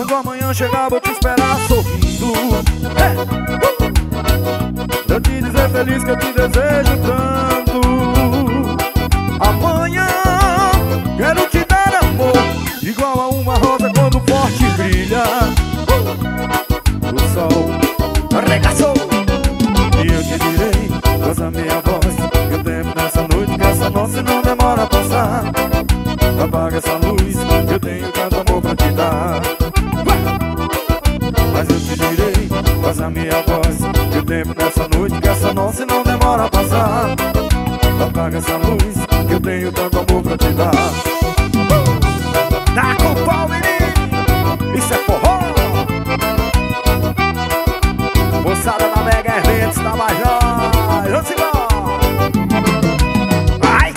quando amanhã chegar vou te esperar sorrindo. Eu te dizer feliz que eu te desejo tanto. Amanhã quero te dar amor, igual a uma rosa quando forte brilha. O sol arregaçou e eu te direi, voz a minha voz, que o tempo nessa noite, que essa noite não demora a passar. Apaga essa luz, que eu tenho tanto amor pra te dar. Mas eu te direi, voz a minha voz, que o tempo nessa noite, que essa noite não demora a passar. Apaga essa luz, que eu tenho tanto amor pra te dar. Tá com pau, menino, isso é forró. Moçada na Mega Eventos, tá mais